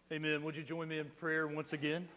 Amen. Would you join me in prayer once again?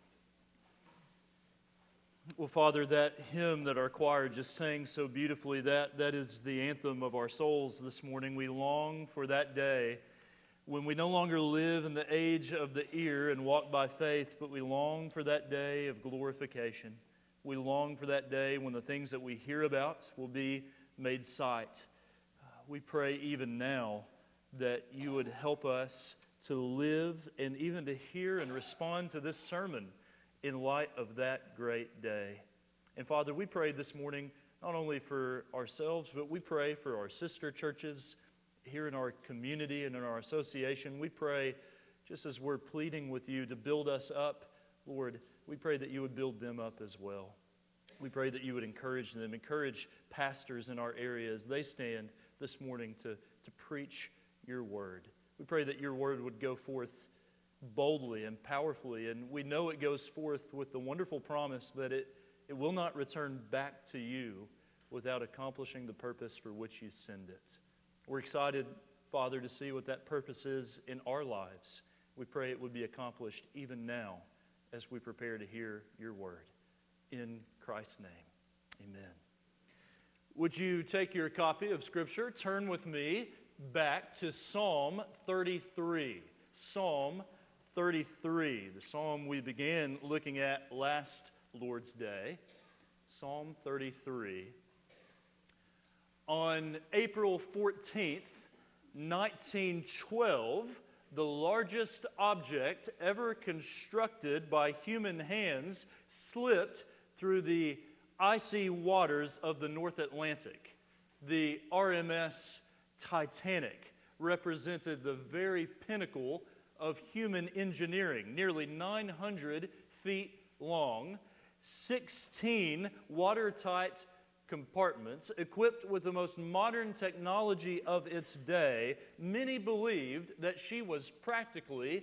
Well, Father, that hymn that our choir just sang so beautifully, that is the anthem of our souls this morning. We long for that day when we no longer live in the age of the ear and walk by faith, but we long for that day of glorification. We long for that day when the things that we hear about will be made sight. We pray even now that you would help us to live and even to hear and respond to this sermon in light of that great day. And Father, we pray this morning not only for ourselves, but we pray for our sister churches here in our community and in our association. We pray, just as we're pleading with you to build us up, Lord, we pray that you would build them up as well. We pray that you would encourage them, encourage pastors in our area as they stand this morning to preach your word. We pray that your word would go forth boldly and powerfully, and we know it goes forth with the wonderful promise that it will not return back to you without accomplishing the purpose for which you send it. We're excited, Father, to see what that purpose is in our lives. We pray it would be accomplished even now as we prepare to hear your word. In Christ's name, amen. Would you take your copy of Scripture, turn with me back to Psalm 33. Psalm 33, the psalm we began looking at last Lord's Day. Psalm 33. On April 14th, 1912, the largest object ever constructed by human hands slipped through the icy waters of the North Atlantic. The RMS Titanic represented the very pinnacle of human engineering, nearly 900 feet long, 16 watertight compartments equipped with the most modern technology of its day. Many believed that she was practically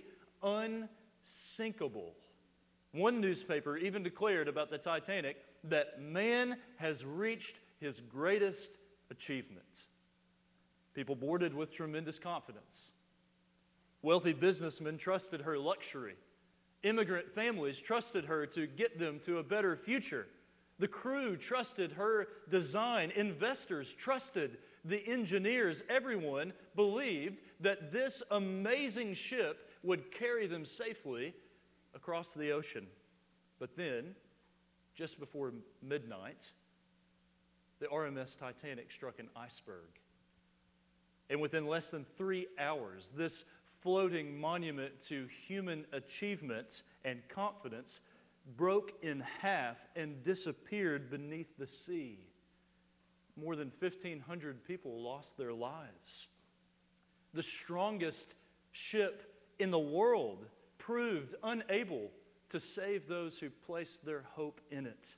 unsinkable. One newspaper even declared about the Titanic that man has reached his greatest achievement. People boarded with tremendous confidence. Wealthy businessmen trusted her luxury. Immigrant families trusted her to get them to a better future. The crew trusted her design. Investors trusted the engineers. Everyone believed that this amazing ship would carry them safely across the ocean. But then, just before midnight, the RMS Titanic struck an iceberg. And within less than 3 hours, this floating monument to human achievement and confidence broke in half and disappeared beneath the sea. More than 1,500 people lost their lives. The strongest ship in the world proved unable to save those who placed their hope in it.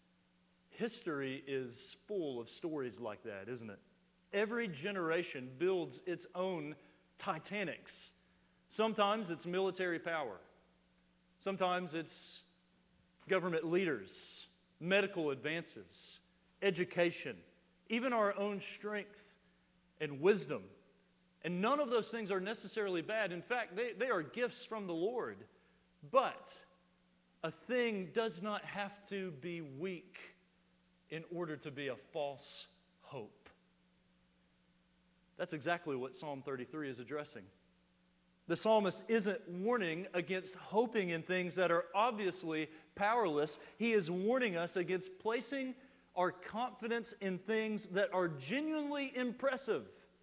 History is full of stories like that, isn't it? Every generation builds its own Titanics. Sometimes it's military power. Sometimes it's government leaders, medical advances, education, even our own strength and wisdom. And none of those things are necessarily bad. In fact, they are gifts from the Lord. But a thing does not have to be weak in order to be a false hope. That's exactly what Psalm 33 is addressing. The psalmist isn't warning against hoping in things that are obviously powerless. He is warning us against placing our confidence in things that are genuinely impressive,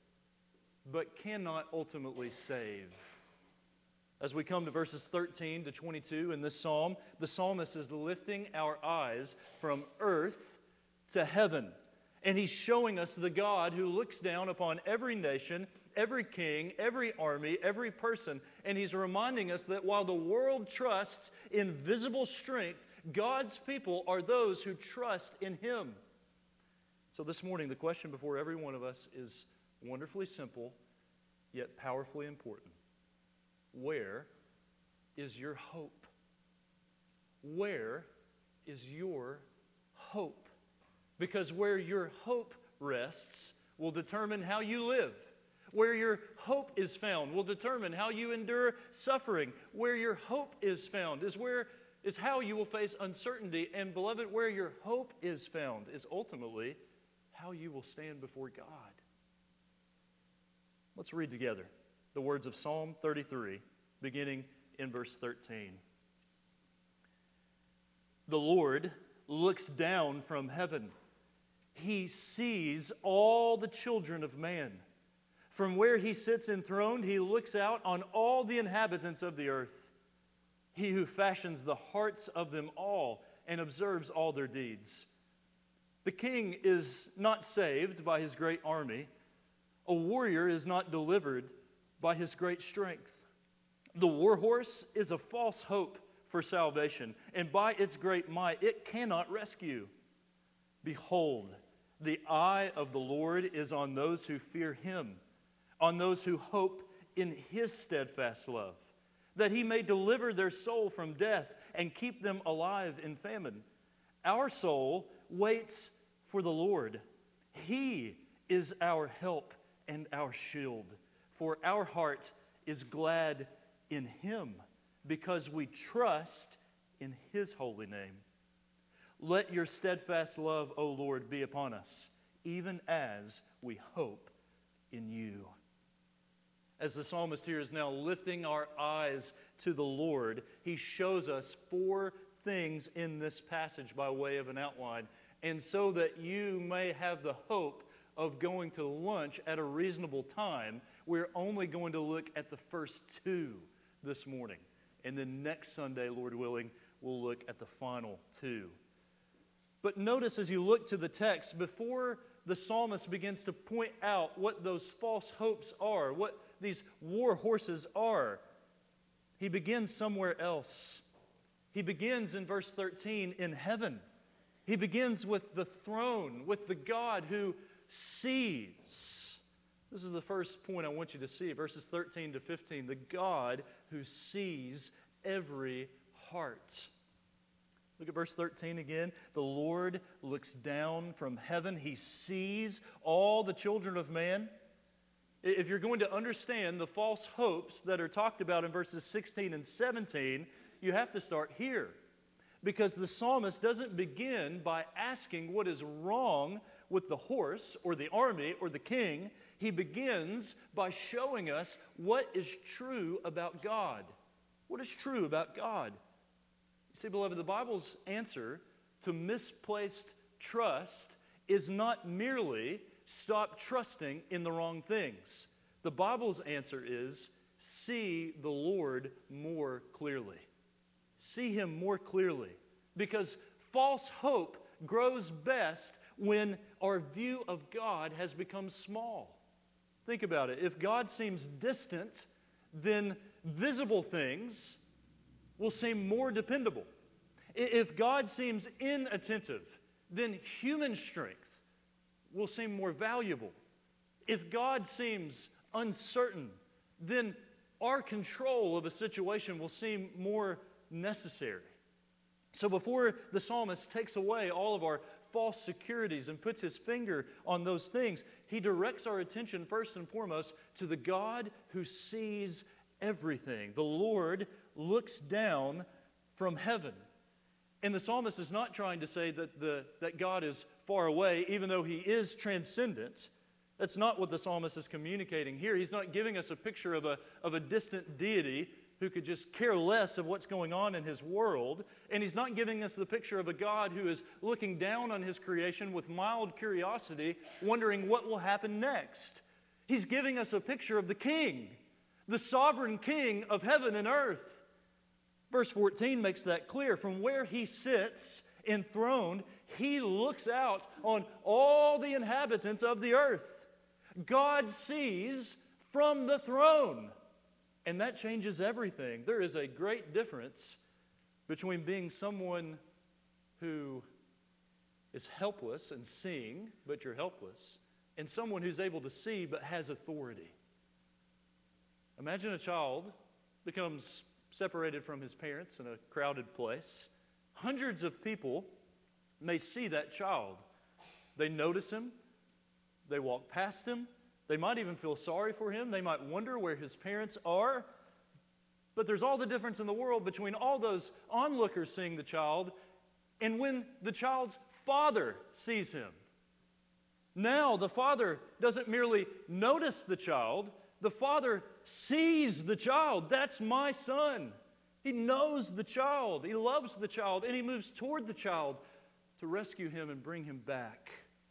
but cannot ultimately save. As we come to verses 13 to 22 in this psalm, the psalmist is lifting our eyes from earth to heaven. And he's showing us the God who looks down upon every nation, every king, every army, every person. And he's reminding us that while the world trusts in visible strength, God's people are those who trust in him. So this morning, the question before every one of us is wonderfully simple, yet powerfully important. Where is your hope? Where is your hope? Because where your hope rests will determine how you live. Where your hope is found will determine how you endure suffering. Where your hope is found is how you will face uncertainty. And beloved, where your hope is found is ultimately how you will stand before God. Let's read together the words of Psalm 33, beginning in verse 13. The Lord looks down from heaven. He sees all the children of man. From where he sits enthroned, he looks out on all the inhabitants of the earth. He who fashions the hearts of them all and observes all their deeds. The king is not saved by his great army. A warrior is not delivered by his great strength. The war horse is a false hope for salvation, and by its great might it cannot rescue. Behold, the eye of the Lord is on those who fear him, on those who hope in his steadfast love, that he may deliver their soul from death and keep them alive in famine. Our soul waits for the Lord. He is our help and our shield, for our heart is glad in him, because we trust in his holy name. Let your steadfast love, O Lord, be upon us, even as we hope in you. As the psalmist here is now lifting our eyes to the Lord, he shows us 4 things in this passage by way of an outline. And so that you may have the hope of going to lunch at a reasonable time, we're only going to look at the first 2 this morning. And then next Sunday, Lord willing, we'll look at the final 2. But notice as you look to the text, before the psalmist begins to point out what those false hopes are, what these war horses are, he begins somewhere else. He begins in verse 13 in heaven. He begins with the throne, with the God who sees. This is the first point I want you to see, verses 13 to 15. The God who sees every heart. Look at verse 13 again. The Lord looks down from heaven. He sees all the children of man. If you're going to understand the false hopes that are talked about in verses 16 and 17, you have to start here. Because the psalmist doesn't begin by asking what is wrong with the horse or the army or the king. He begins by showing us what is true about God. What is true about God? You see, beloved, the Bible's answer to misplaced trust is not merely stop trusting in the wrong things. The Bible's answer is see the Lord more clearly. See him more clearly. Because false hope grows best when our view of God has become small. Think about it. If God seems distant, then visible things will seem more dependable. If God seems inattentive, then human strength will seem more valuable. If God seems uncertain, then our control of a situation will seem more necessary. So before the psalmist takes away all of our false securities and puts his finger on those things, he directs our attention first and foremost to the God who sees everything. The Lord looks down from heaven. And the psalmist is not trying to say that God is far away, even though he is transcendent. That's not what the psalmist is communicating here. He's not giving us a picture of a distant deity who could just care less of what's going on in his world. And he's not giving us the picture of a God who is looking down on his creation with mild curiosity, wondering what will happen next. He's giving us a picture of the King, the sovereign King of heaven and earth. Verse 14 makes that clear. From where he sits enthroned, he looks out on all the inhabitants of the earth. God sees from the throne. And that changes everything. There is a great difference between being someone who is helpless and seeing, but you're helpless, and someone who's able to see but has authority. Imagine a child becomes separated from his parents in a crowded place. Hundreds of people may see that child. They notice him. They walk past him. They might even feel sorry for him. They might wonder where his parents are. But there's all the difference in the world between all those onlookers seeing the child and when the child's father sees him. Now the father doesn't merely notice the child, the father sees the child. That's my son. He knows the child, he loves the child, and he moves toward the child to rescue him and bring him back.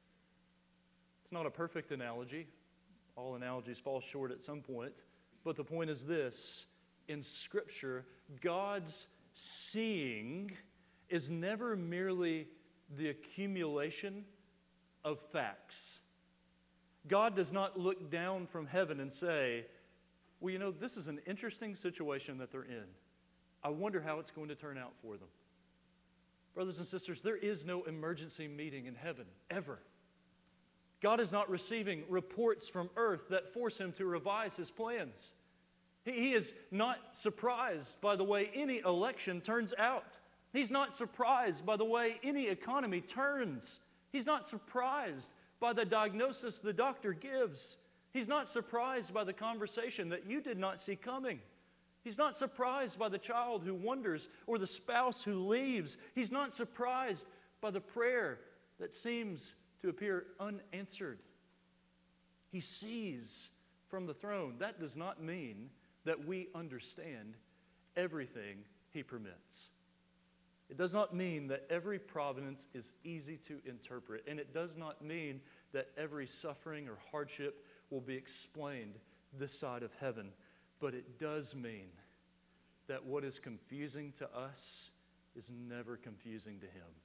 It's not a perfect analogy. All analogies fall short at some point. But the point is this: in Scripture, God's seeing is never merely the accumulation of facts. God does not look down from heaven and say, well, you know, this is an interesting situation that they're in. I wonder how it's going to turn out for them. Brothers and sisters, there is no emergency meeting in heaven, ever. God is not receiving reports from earth that force him to revise his plans. He is not surprised by the way any election turns out. He's not surprised by the way any economy turns. He's not surprised by the diagnosis the doctor gives. He's not surprised by the conversation that you did not see coming. He's not surprised by the child who wonders or the spouse who leaves. He's not surprised by the prayer that seems to appear unanswered. He sees from the throne. That does not mean that we understand everything he permits. It does not mean that every providence is easy to interpret, and it does not mean that every suffering or hardship will be explained this side of heaven. But it does mean that what is confusing to us is never confusing to him.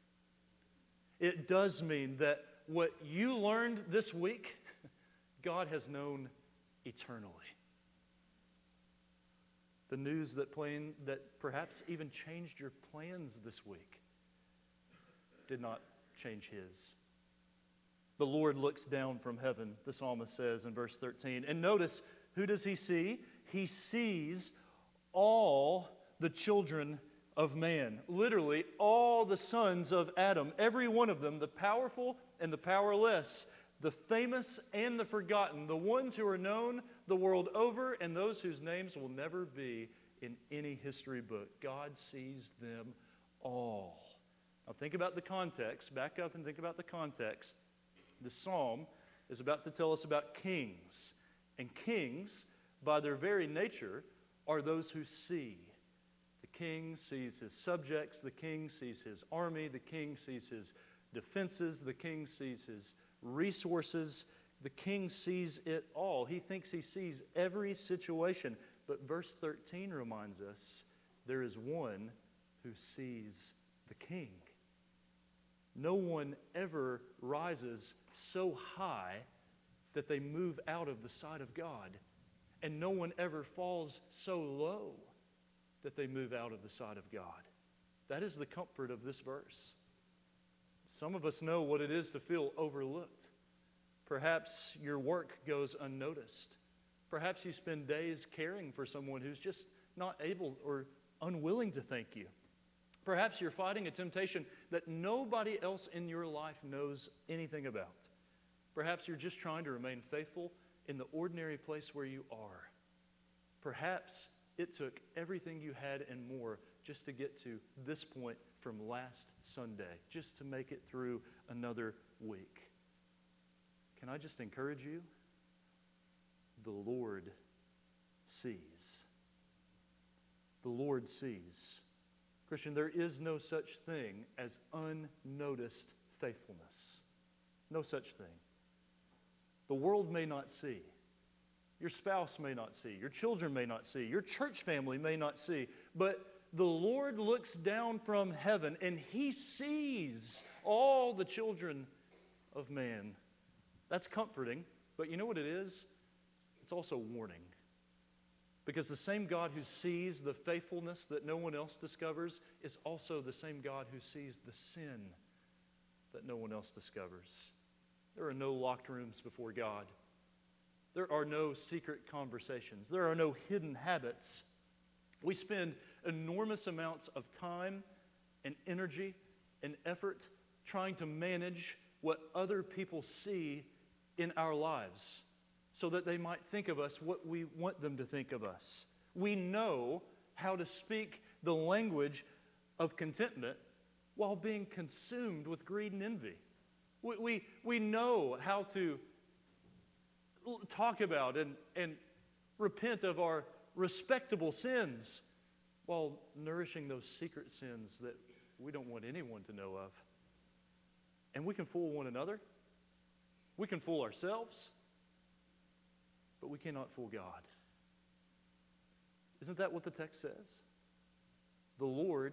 It does mean that what you learned this week, God has known eternally. The news that perhaps even changed your plans this week did not change his. The Lord looks down from heaven, the psalmist says in verse 13. And notice, who does he see? He sees all the children of man. Literally, all the sons of Adam. Every one of them, the powerful and the powerless, the famous and the forgotten, the ones who are known the world over and those whose names will never be in any history book. God sees them all. Now think about the context. Back up and think about the context. The psalm is about to tell us about kings. And kings, by their very nature, are those who see. The king sees his subjects. The king sees his army. The king sees his defenses. The king sees his resources. The king sees it all. He thinks he sees every situation. But verse 13 reminds us there is one who sees the king. No one ever rises so high that they move out of the sight of God. And no one ever falls so low that they move out of the sight of God. That is the comfort of this verse. Some of us know what it is to feel overlooked. Perhaps your work goes unnoticed. Perhaps you spend days caring for someone who's just not able or unwilling to thank you. Perhaps you're fighting a temptation that nobody else in your life knows anything about. Perhaps you're just trying to remain faithful in the ordinary place where you are. Perhaps it took everything you had and more just to get to this point from last Sunday, just to make it through another week. Can I just encourage you? The Lord sees. The Lord sees. Christian, there is no such thing as unnoticed faithfulness. No such thing. The world may not see. Your spouse may not see. Your children may not see. Your church family may not see. But the Lord looks down from heaven and he sees all the children of man. That's comforting, but you know what it is? It's also warning. Because the same God who sees the faithfulness that no one else discovers is also the same God who sees the sin that no one else discovers. There are no locked rooms before God. There are no secret conversations. There are no hidden habits. We spend enormous amounts of time and energy and effort trying to manage what other people see in our lives. so that they might think of us what we want them to think of us. We know how to speak the language of contentment while being consumed with greed and envy. We know how to talk about and repent of our respectable sins while nourishing those secret sins that we don't want anyone to know of. And we can fool one another. We can fool ourselves. But we cannot fool God. Isn't that what the text says? The Lord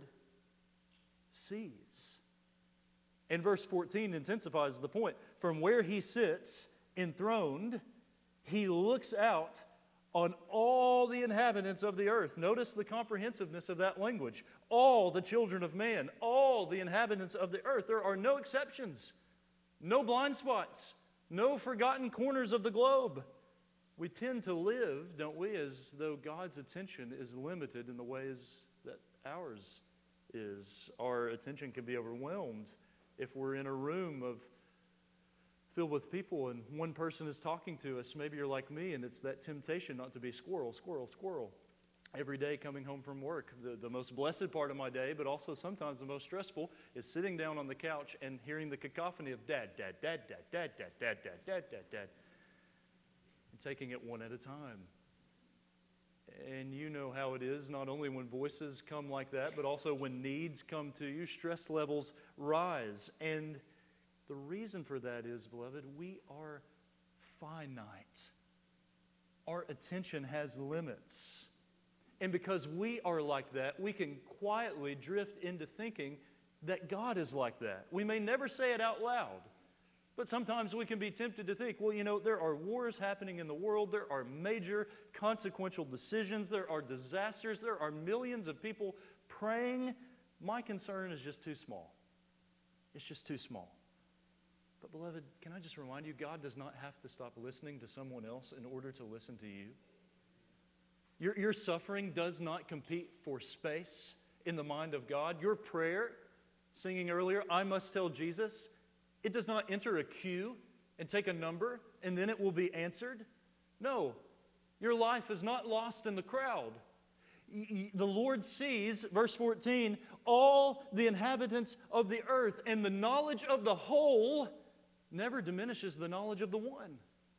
sees. And verse 14 intensifies the point. From where he sits enthroned, he looks out on all the inhabitants of the earth. Notice the comprehensiveness of that language. All the children of man, all the inhabitants of the earth. There are no exceptions, no blind spots, no forgotten corners of the globe. We tend to live, don't we, as though God's attention is limited in the ways that ours is. Our attention can be overwhelmed if we're in a room filled with people and one person is talking to us. Maybe you're like me and it's that temptation not to be squirrel, squirrel, squirrel. Every day coming home from work, the most blessed part of my day, but also sometimes the most stressful, is sitting down on the couch and hearing the cacophony of dad, dad, dad, dad, dad, dad, dad, dad, dad, dad, dad, and taking it one at a time. And you know how it is, not only when voices come like that, but also when needs come to you, stress levels rise. And the reason for that is, beloved, we are finite. Our attention has limits. And because we are like that, we can quietly drift into thinking that God is like that. We may never say it out loud, but sometimes we can be tempted to think, well, you know, there are wars happening in the world, there are major consequential decisions, there are disasters, there are millions of people praying. My concern is just too small. It's just too small. But beloved, can I just remind you, God does not have to stop listening to someone else in order to listen to you. Your suffering does not compete for space in the mind of God. Your prayer, singing earlier, I must tell Jesus, it does not enter a queue and take a number and then it will be answered. No, your life is not lost in the crowd. The Lord sees, verse 14, all the inhabitants of the earth, and the knowledge of the whole never diminishes the knowledge of the one.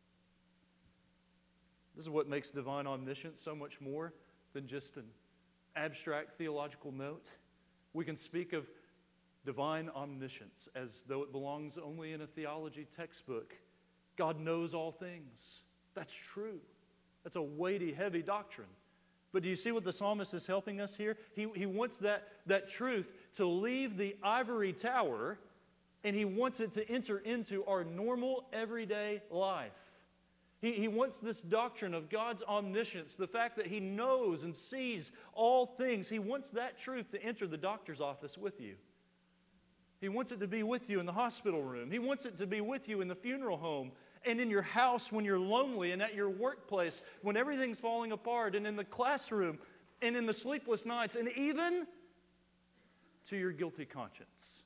This is what makes divine omniscience so much more than just an abstract theological note. We can speak of divine omniscience as though it belongs only in a theology textbook. God knows all things. That's true. That's a weighty, heavy doctrine. But do you see what the psalmist is helping us here? He wants that truth to leave the ivory tower, and he wants it to enter into our normal, everyday life. He wants this doctrine of God's omniscience, the fact that he knows and sees all things. He wants that truth to enter the doctor's office with you. He wants it to be with you in the hospital room. He wants it to be with you in the funeral home and in your house when you're lonely, and at your workplace when everything's falling apart, and in the classroom and in the sleepless nights, and even to your guilty conscience.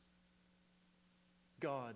God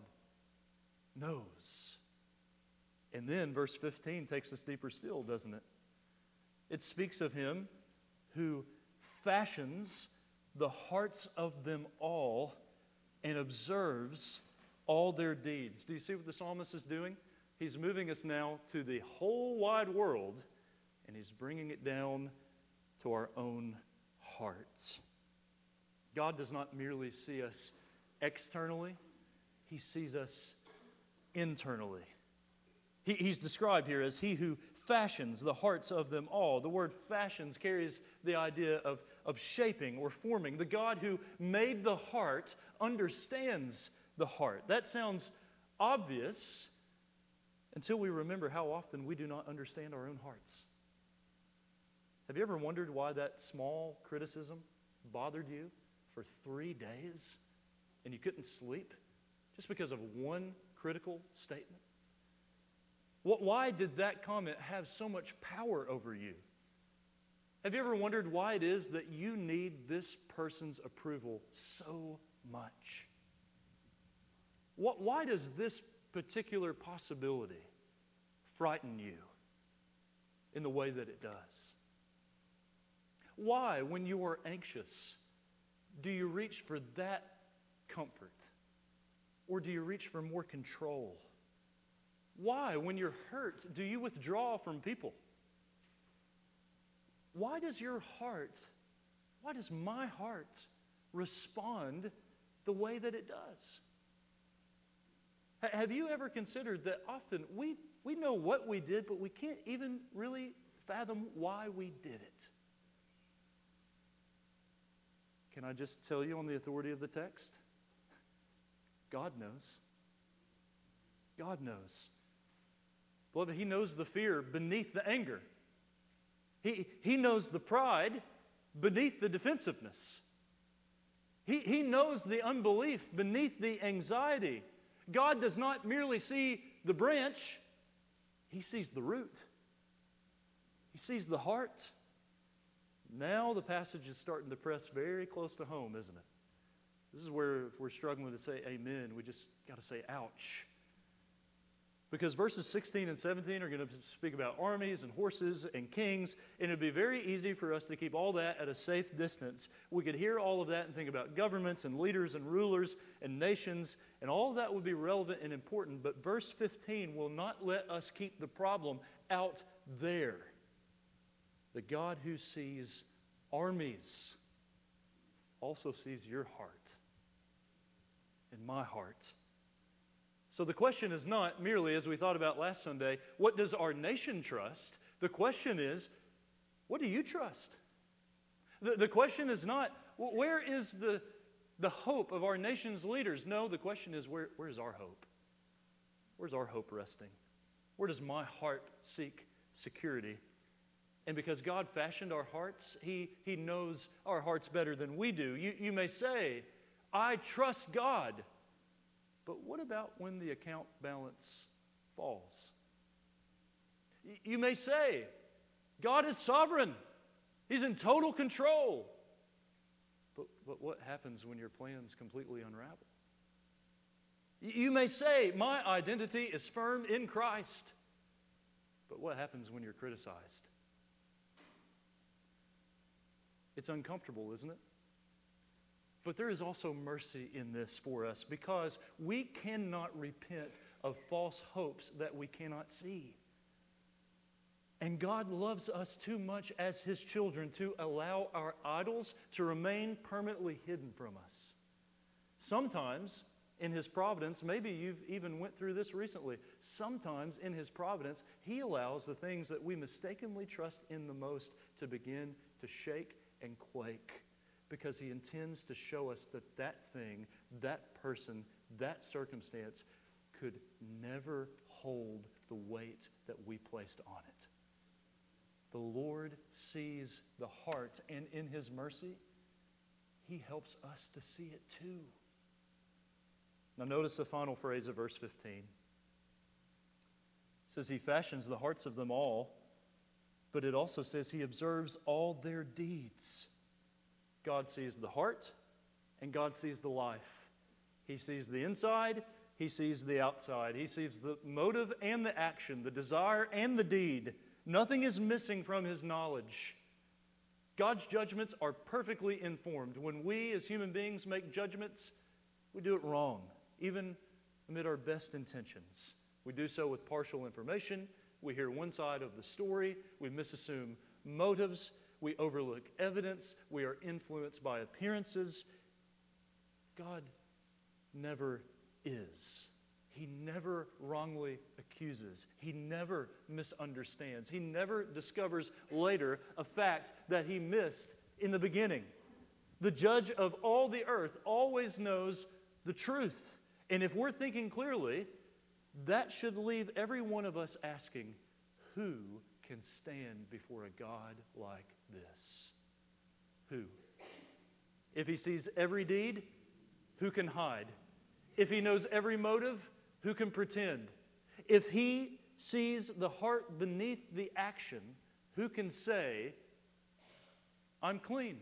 knows. And then verse 15 takes us deeper still, doesn't it? It speaks of him who fashions the hearts of them all and observes all their deeds. Do you see what the psalmist is doing? He's moving us now to the whole wide world, and he's bringing it down to our own hearts. God does not merely see us externally, he sees us internally. He's described here as he who fashions the hearts of them all. The word fashions carries the idea of shaping or forming. The God who made the heart understands the heart. That sounds obvious until we remember how often we do not understand our own hearts. Have you ever wondered why that small criticism bothered you for 3 days and you couldn't sleep just because of one critical statement? Why did that comment have so much power over you? Have you ever wondered why it is that you need this person's approval so much? Why does this particular possibility frighten you? in the way that it does? Why, when you are anxious, do you reach for that comfort? Or do you reach for more control? Why, when you're hurt, do you withdraw from people? Why does my heart respond the way that it does? Have you ever considered that often we know what we did, but we can't even really fathom why we did it? Can I just tell you on the authority of the text? God knows. God knows. Beloved, He knows the fear beneath the anger. He knows the pride beneath the defensiveness. He knows the unbelief beneath the anxiety. God does not merely see the branch, He sees the root. He sees the heart. Now the passage is starting to press very close to home, isn't it? This is where if we're struggling to say amen, we just got to say ouch. Because verses 16 and 17 are going to speak about armies and horses and kings, and it would be very easy for us to keep all that at a safe distance. We could hear all of that and think about governments and leaders and rulers and nations, and all of that would be relevant and important, but verse 15 will not let us keep the problem out there. The God who sees armies also sees your heart and my heart. So the question is not merely, as we thought about last Sunday, what does our nation trust? The question is, what do you trust? The question is not, where is the hope of our nation's leaders? No, the question is, where is our hope? Where's our hope resting? Where does my heart seek security? And because God fashioned our hearts, He knows our hearts better than we do. You may say, I trust God. But what about when the account balance falls? You may say, God is sovereign. He's in total control. But what happens when your plans completely unravel? You may say, my identity is firm in Christ. But what happens when you're criticized? It's uncomfortable, isn't it? But there is also mercy in this for us because we cannot repent of false hopes that we cannot see. And God loves us too much as His children to allow our idols to remain permanently hidden from us. Sometimes in His providence, maybe you've even went through this recently, sometimes in His providence, He allows the things that we mistakenly trust in the most to begin to shake and quake. Because He intends to show us that that thing, that person, that circumstance could never hold the weight that we placed on it. The Lord sees the heart, and in His mercy, He helps us to see it too. Now notice the final phrase of verse 15. It says He fashions the hearts of them all, but it also says He observes all their deeds. God sees the heart, and God sees the life. He sees the inside, He sees the outside. He sees the motive and the action, the desire and the deed. Nothing is missing from His knowledge. God's judgments are perfectly informed. When we as human beings make judgments, we do it wrong, even amid our best intentions. We do so with partial information. We hear one side of the story. We misassume motives. We overlook evidence. We are influenced by appearances. God never is. He never wrongly accuses. He never misunderstands. He never discovers later a fact that He missed in the beginning. The judge of all the earth always knows the truth. And if we're thinking clearly, that should leave every one of us asking, who can stand before a God like this? Who? If He sees every deed, who can hide? If He knows every motive, who can pretend? If He sees the heart beneath the action, who can say, I'm clean?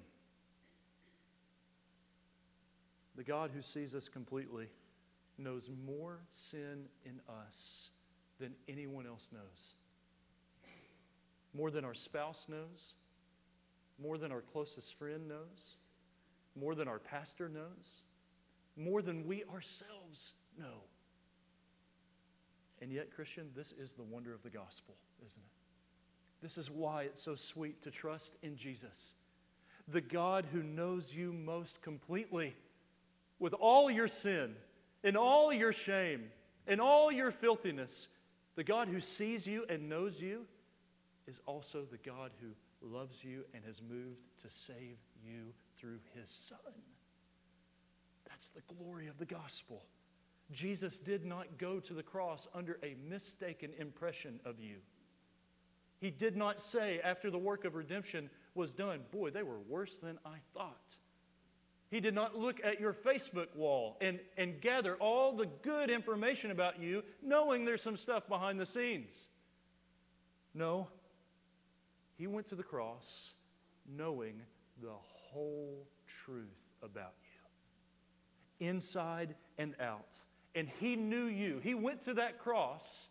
The God who sees us completely knows more sin in us than anyone else knows. more than our spouse knows, more than our closest friend knows, more than our pastor knows, more than we ourselves know. And yet, Christian, this is the wonder of the gospel, isn't it? This is why it's so sweet to trust in Jesus, the God who knows you most completely, with all your sin and all your shame and all your filthiness. The God who sees you and knows you is also the God who loves you and has moved to save you through His Son. That's the glory of the gospel. Jesus did not go to the cross under a mistaken impression of you. He did not say after the work of redemption was done, boy, they were worse than I thought. He did not look at your Facebook wall and gather all the good information about you, knowing there's some stuff behind the scenes. No, He went to the cross knowing the whole truth about you, inside and out. And He knew you. He went to that cross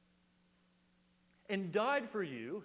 and died for you.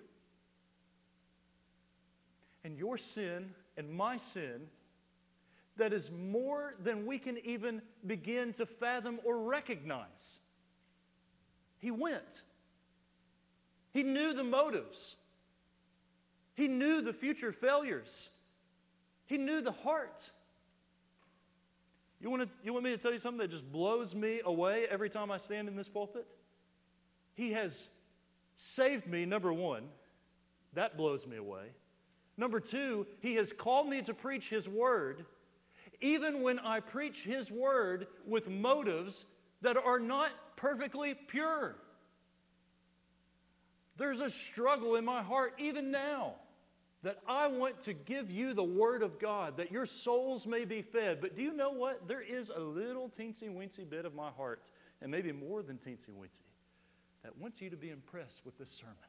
And your sin and my sin, that is more than we can even begin to fathom or recognize. He went. He knew the motives. He knew the future failures. He knew the heart. You want me to tell you something that just blows me away every time I stand in this pulpit? He has saved me, number one. That blows me away. Number two, He has called me to preach His Word, even when I preach His Word with motives that are not perfectly pure. There's a struggle in my heart even now that I want to give you the Word of God, that your souls may be fed. But do you know what? There is a little teensy-weensy bit of my heart, and maybe more than teensy-weensy, that wants you to be impressed with this sermon.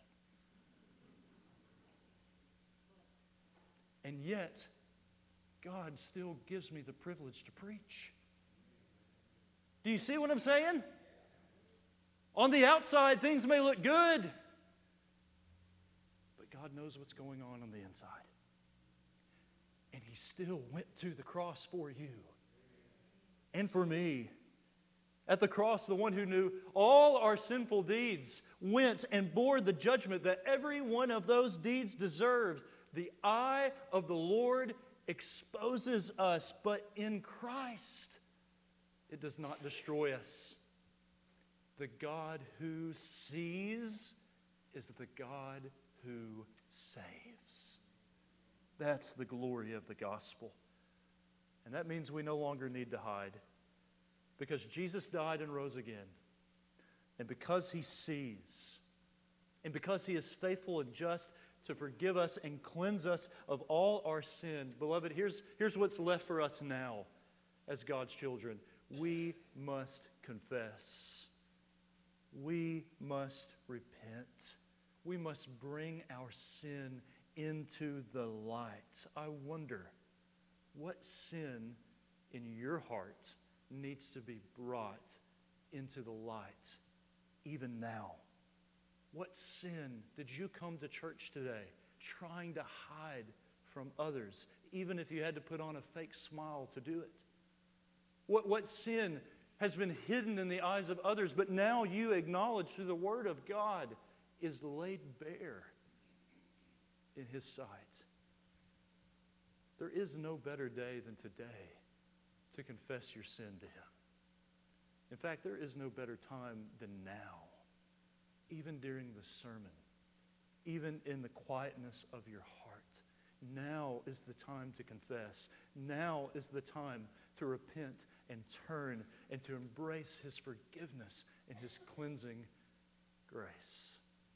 And yet, God still gives me the privilege to preach. Do you see what I'm saying? On the outside, things may look good, but God knows what's going on the inside. And He still went to the cross for you and for me. At the cross, the one who knew all our sinful deeds went and bore the judgment that every one of those deeds deserved. The eye of the Lord exposes us, but in Christ, it does not destroy us. The God who sees is the God who saves. That's the glory of the gospel. And that means we no longer need to hide, because Jesus died and rose again. And because He sees, and because He is faithful and just to forgive us and cleanse us of all our sin. Beloved, here's what's left for us now as God's children. We must confess. We must repent. We must bring our sin into the light. I wonder what sin in your heart needs to be brought into the light even now. What sin did you come to church today trying to hide from others, even if you had to put on a fake smile to do it? What sin has been hidden in the eyes of others, but now you acknowledge through the Word of God is laid bare in His sight? There is no better day than today to confess your sin to Him. In fact, there is no better time than now. Even during the sermon, even in the quietness of your heart. Now is the time to confess. Now is the time to repent and turn and to embrace His forgiveness and His cleansing grace.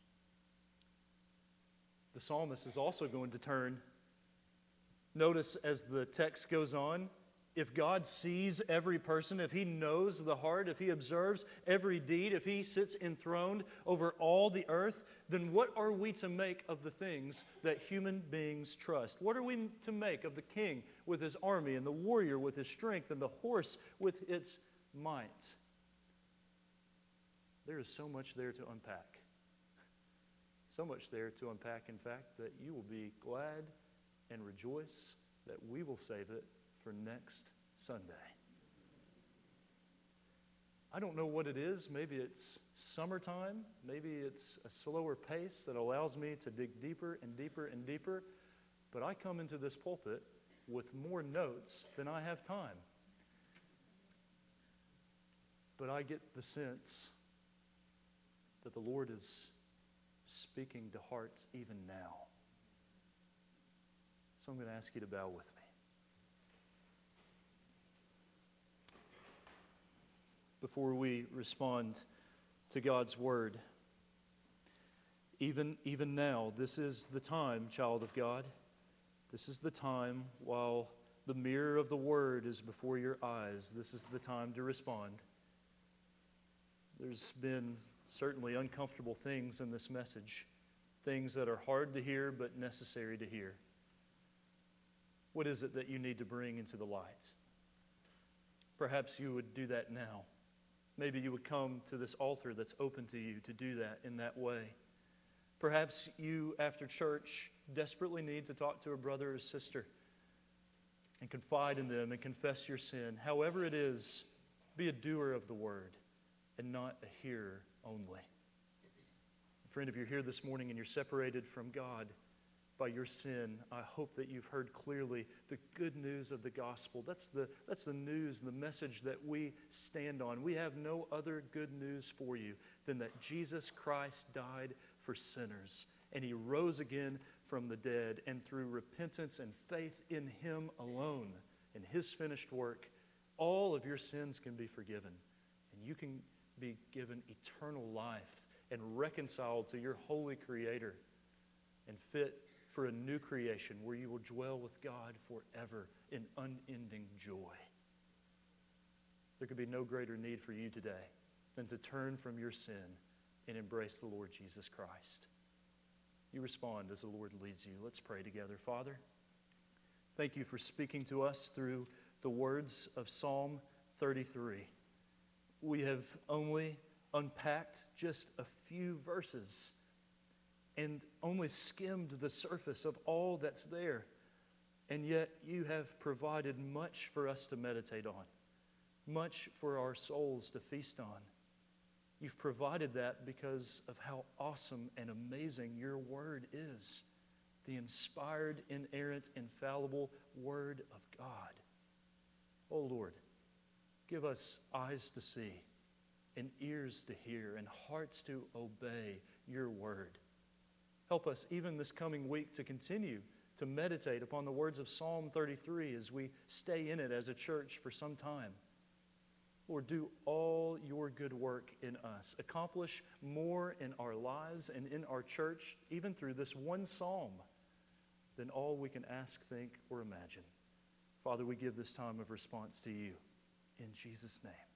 The psalmist is also going to turn. Notice as the text goes on, if God sees every person, if He knows the heart, if He observes every deed, if He sits enthroned over all the earth, then what are we to make of the things that human beings trust? What are we to make of the king with his army and the warrior with his strength and the horse with its might? There is so much there to unpack. So much there to unpack, in fact, that you will be glad and rejoice that we will save it for next Sunday. I don't know what it is. Maybe it's summertime. Maybe it's a slower pace that allows me to dig deeper and deeper and deeper. But I come into this pulpit with more notes than I have time. But I get the sense that the Lord is speaking to hearts even now. So I'm going to ask you to bow with me. Before we respond to God's Word, even now, this is the time, child of God. This is the time while the mirror of the Word is before your eyes. This is the time to respond. There's been certainly uncomfortable things in this message, things that are hard to hear but necessary to hear. What is it that you need to bring into the light? Perhaps you would do that now. Maybe you would come to this altar that's open to you to do that in that way. Perhaps you, after church, desperately need to talk to a brother or sister and confide in them and confess your sin. However it is, be a doer of the word and not a hearer only. Friend, if you're here this morning and you're separated from God by your sin, I hope that you've heard clearly the good news of the gospel. That's the news, the message that we stand on. We have no other good news for you than that Jesus Christ died for sinners, and He rose again from the dead, and through repentance and faith in Him alone, in His finished work, all of your sins can be forgiven, and you can be given eternal life and reconciled to your holy Creator and fit for a new creation where you will dwell with God forever in unending joy. There could be no greater need for you today than to turn from your sin and embrace the Lord Jesus Christ. You respond as the Lord leads you. Let's pray together. Father, thank you for speaking to us through the words of Psalm 33. We have only unpacked just a few verses and only skimmed the surface of all that's there. And yet you have provided much for us to meditate on, much for our souls to feast on. You've provided that because of how awesome and amazing your word is, the inspired, inerrant, infallible word of God. Oh Lord, give us eyes to see and ears to hear and hearts to obey your word. Help us even this coming week to continue to meditate upon the words of Psalm 33 as we stay in it as a church for some time. Lord, do all your good work in us. Accomplish more in our lives and in our church, even through this one psalm, than all we can ask, think, or imagine. Father, we give this time of response to you. In Jesus' name.